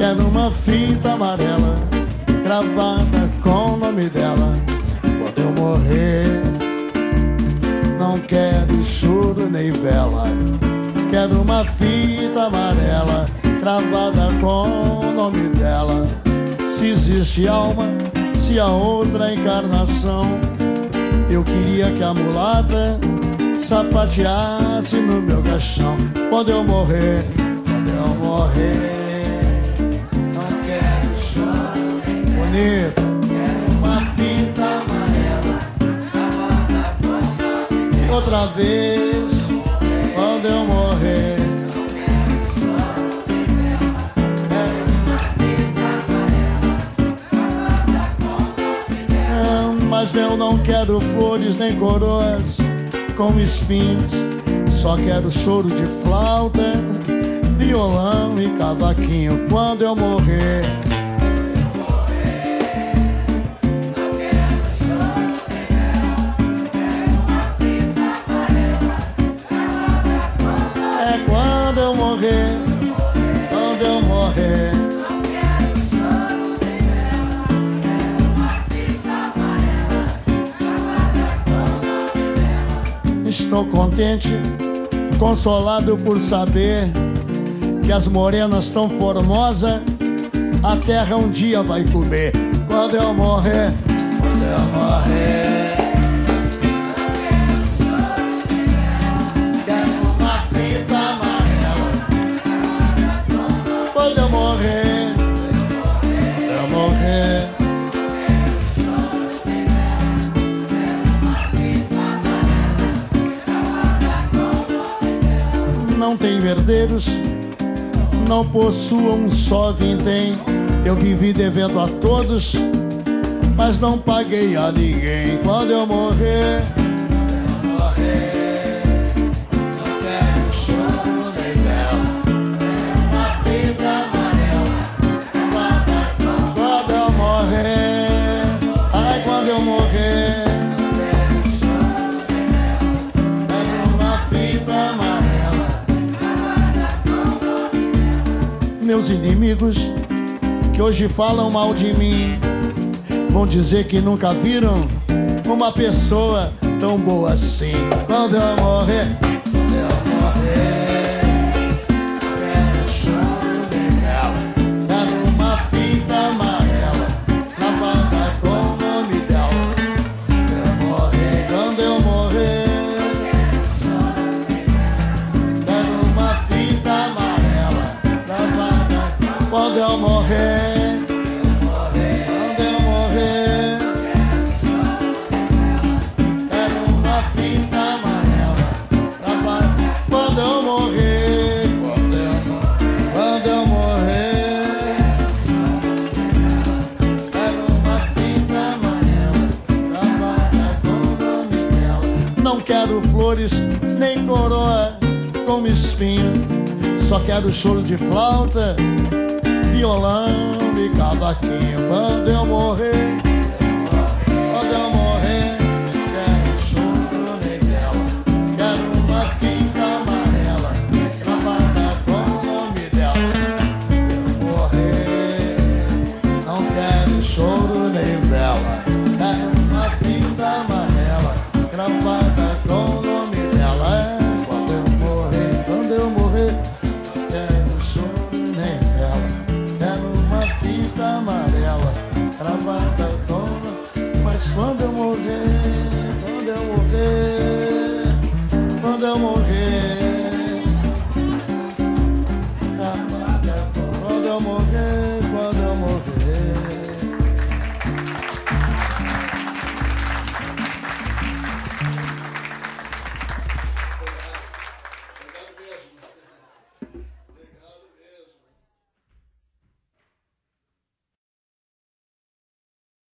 Quero uma fita amarela gravada com o nome dela. Quando eu morrer, não quero choro nem vela. Quero uma fita amarela gravada com o nome dela. Se existe alma, se há outra encarnação, eu queria que a mulata sapateasse no meu caixão. Quando eu morrer, não quero choro nem bonito. Quero uma fita amarela gravada com o nome dela. Outra vez, quando eu morrer, não quero choro nem vela. Quero uma fita amarela gravada com o nome dela. Mas eu não quero flores nem coroas com espinhos, só quero choro de flauta, violão e cavaquinho. Quando eu morrer, não quero choro nem vela. Quero uma fita amarela gravada com o nome dela. é quando eu morrer, quando eu morrer. Não quero choro nem vela. Quero uma fita amarela gravada com o nome dela. Estou contente, consolado por saber que as morenas tão formosas a terra um dia vai comer. Quando eu morrer, quando eu morrer, quero uma fita amarela. Quando eu morrer, quando eu morrer, não tem herdeiros, não possuo um só vintém. Eu vivi devendo a todos, mas não paguei a ninguém. Quando eu morrer, não quero choro nem vela. Uma fita amarela. Quando eu morrer, ai, quando eu morrer, quero uma fita amarela. Meus inimigos que hoje falam mal de mim vão dizer que nunca viram uma pessoa tão boa assim. Quando eu morrer, quero choro nem vela. Quero uma fita amarela gravada com o nome dela. Quando eu morrer, quero uma fita amarela gravada. Quando eu morrer, quando eu morrer, quero uma fita amarela gravada. Quando eu morrer, quando eu morrer, quero uma fita amarela gravada com o nome dela. Não quero flores nem coroa com espinho, só quero choro de flauta, violão e cavaquinho. Quando eu morrer, quando eu morrer, quero choro nem vela. Quero uma fita amarela gravada com o nome dela. Eu morrer, não quero choro nem vela. Quero uma fita amarela gravada com o nome dela. Quando eu morrer, quero choro nem vela. Quero uma fita amarela gravada com. Mas quando eu morrer, quando eu morrer, quando eu morrer,